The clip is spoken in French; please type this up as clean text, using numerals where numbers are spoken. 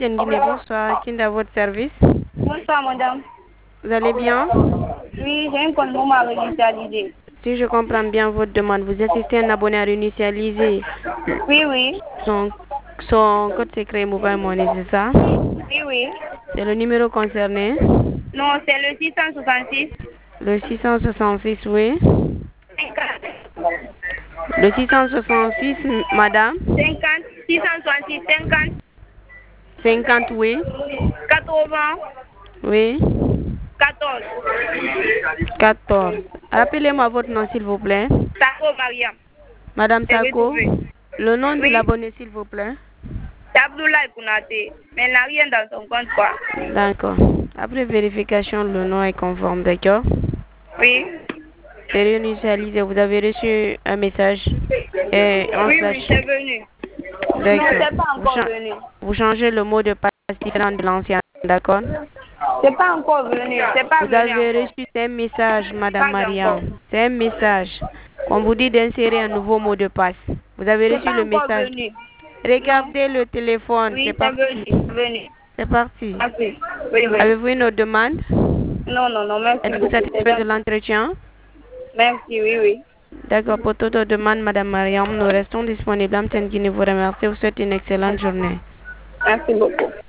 Guinée, bonsoir. Qui est à votre service? Bonsoir, madame. Vous allez bien? Oui, j'ai un compte pour à réinitialiser. Si je comprends bien votre demande, vous assistez à un abonné à réinitialiser Oui, oui. son, son code secret mobile money, c'est ça? Oui, oui. C'est le numéro concerné? Non, c'est le 666. Le 666, oui. 50. Le 666, madame? 50. 666. 50. 50, oui. 80. Oui. 14. 14. Rappelez-moi votre nom, s'il vous plaît. Sako Mariam. Madame C'est Sako, retrouvé. le nom de Oui. l'abonné, s'il vous plaît. C'est Abdoulaye Kounate. Mais il n'a rien dans son compte, quoi. D'accord. Après vérification, le nom est conforme, d'accord? Oui. C'est réinitialisé. Vous avez reçu un message et un Oui, oui, flash. c'est venu. Non, D'accord. c'est pas encore venu. Vous changez le mot de passe différent de l'ancien, d'accord? C'est pas encore venu. C'est pas Vous venu avez encore. reçu un message, Madame Pas encore. Mariam. C'est un message. On vous dit d'insérer un nouveau mot de passe. Vous avez C'est reçu pas le encore message. venu. Non. Regardez le téléphone. C'est Oui, c'est venu. parti. C'est venu. C'est parti. Merci. Oui, oui. Avez-vous une autre demande? Non, non, non, merci Êtes-vous beaucoup. C'est satisfait de gentil. l'entretien? Merci, oui, oui. D'accord, pour toute autre demande, Madame Mariam, nous restons disponibles. Guinée vous remercie. Vous souhaite une excellente journée. Merci beaucoup.